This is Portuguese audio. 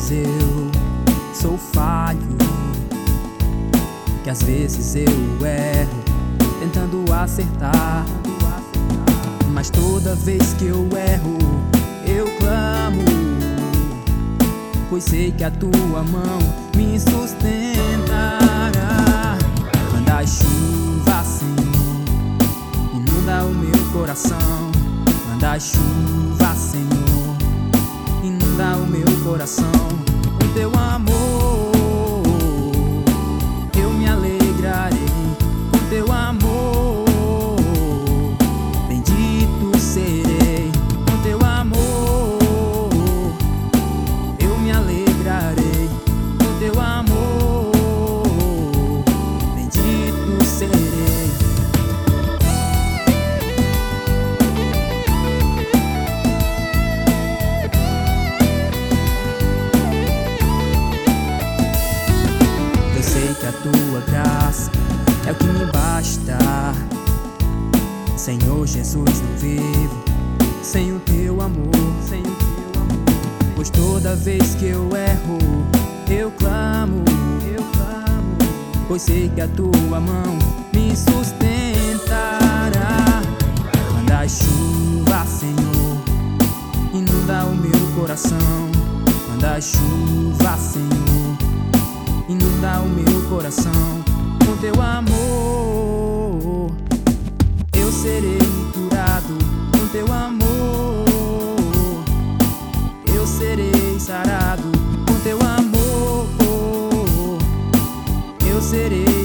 vezes eu sou falho, que às vezes eu erro tentando acertar, mas toda vez que eu erro eu clamo, pois sei que a tua mão me sustentará. Manda a chuva, Senhor, inunda o meu coração. Manda a chuva, Senhor, inunda o meu coração. Com teu amor eu me alegrarei. Com teu amor bendito serei. Com teu amor eu me alegrarei. Com teu amor bendito serei. Sei que a tua graça é o que me basta. Senhor Jesus, não vivo sem o teu amor, sem o teu amor. Pois toda vez que eu erro, eu clamo, pois sei que a tua mão me sustentará. Manda a chuva, Senhor, inunda o meu coração. Manda a chuva, Senhor, inunda o meu coração. Com teu amor eu serei curado. Com teu amor eu serei sarado. Com teu amor eu serei